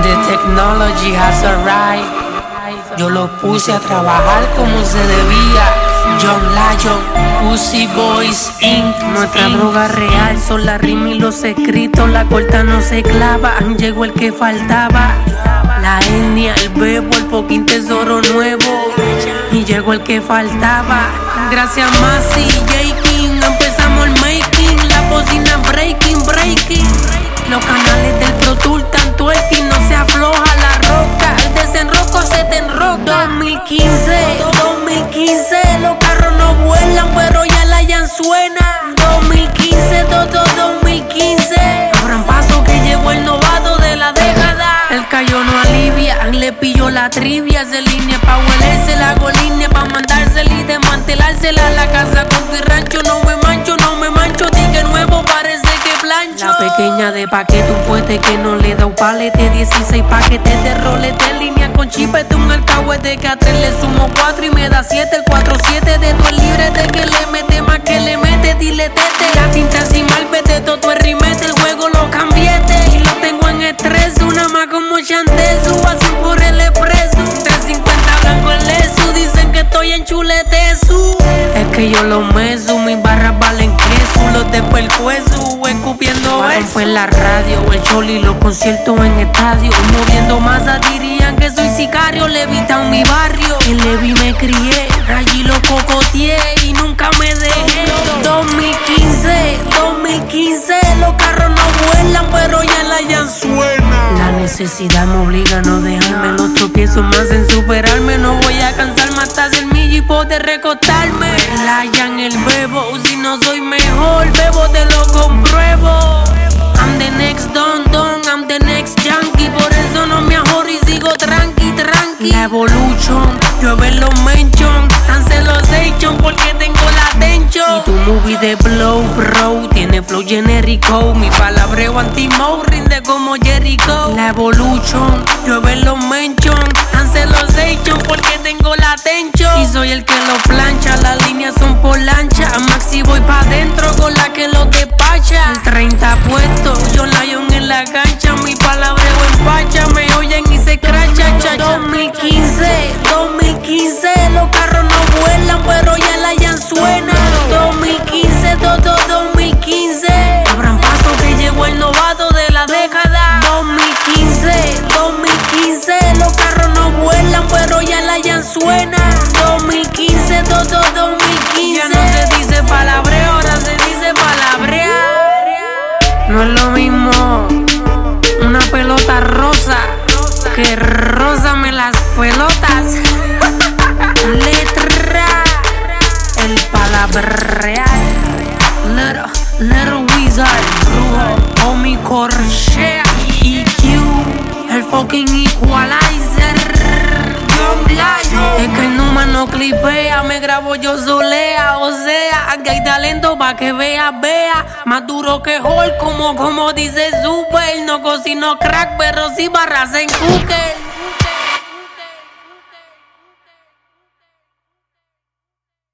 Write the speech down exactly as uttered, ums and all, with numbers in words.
The technology has arrived. Yo lo puse a trabajar como se debía. John Lion, Uzi Boys incorporated. Nuestra droga real son la rima y los escritos. La corta no se clava. Llegó el que faltaba. La etnia, el bebo, el fucking tesoro nuevo. Y llegó el que faltaba. Gracias Masi, J King. Empezamos el making. La bocina breaking, breaking. Los canales del Pro Tour tanto el que no se afloja la roca. El desenroco se te enroca. dos mil quince, dos mil quince. Los carros no vuelan pero ya la Yan suena. dos mil quince, todo dos mil quince. Abran paso que llegó el novato de la década. El callo no alivia, le pilló la trivia. Se línea pa' huelerse, la hago línea pa' mandársela y desmantelársela. La casa con tu rancho, no me mancho, no me mancho. Tique nuevo, parece que plancho. La pequeña de paquete, un puente que no le da un palete. dieciséis paquetes de rolete, línea con chipete. Un alcahuete que a tres le sumo cuatro y me da siete. El cuatro siete de tu el libre de que le mete más que le mete. Dile tete, la tinta encima el pete, todo es rimete. El juego lo cambiete y lo tengo en estrés. Una más como Chantesu, así por el expreso. trescientos cincuenta blanco el lesu, dicen que estoy en chuletesu. Es que yo lo meso, mis barras valen queso. Los de percueso, escupiendo eso. Fue en la radio, el choli, los conciertos en estadio. Moviendo masa dirían que soy sicario. Levitan mi barrio, en Levi me crié. Allí lo cocoteé y nunca me dejé. dos mil quince, dos mil quince. Los carros no vuelan pero ya la Yan suena. La necesidad me obliga a no dejarme. Los tropiezos me hacen superarme. No voy a cansarme hasta hacer millo y poder recostarme. La Yan el bebo, si no soy mejor, bebo te lo compruebo. I'm the next Don Don, I'm the next Yankee. Por eso no me ahorro y sigo tranqui, tranqui. La evolution, llueve los mention. Tan celosation porque tengo la atención. Y tu movie de blow, bro, tiene flow genérico. Mi palabreo anti-mo rinde como Jericho. La evolution, llueve los mention. Tan celosation porque tengo la atención. Y soy el que lo plancha, las líneas son por lancha. A Maxi voy pa' dentro con la que lo despacha. El treinta puesto, John Lion en la cancha. Mi palabreo empacha, me oyen y se cracha, cha, dos mil quince, dos mil quince. Los carros no vuelan pero ya la Yan suena. dos mil quince, todo dos mil quince. Abran paso que llegó el novato de la década. dos mil quince, dos mil quince. Los carros no vuelan pero ya la Yan suena. dos mil quince, todo dos mil quince. Ya no se dice palabreo, ahora se dice palabrear. No es lo mismo una pelota rosa que rózame las pelotas. Letra, el palabrear. Little, little wizard, brujo, Omi Corchea, E Q, el fucking equalizer. John Lion. Es que el Numa no clipea, me grabo yo solea. O sea, aquí hay talento pa' que vea, vea. Más duro que Hulk, como, como dice Super. No cocino crack, pero sí barras en cooker.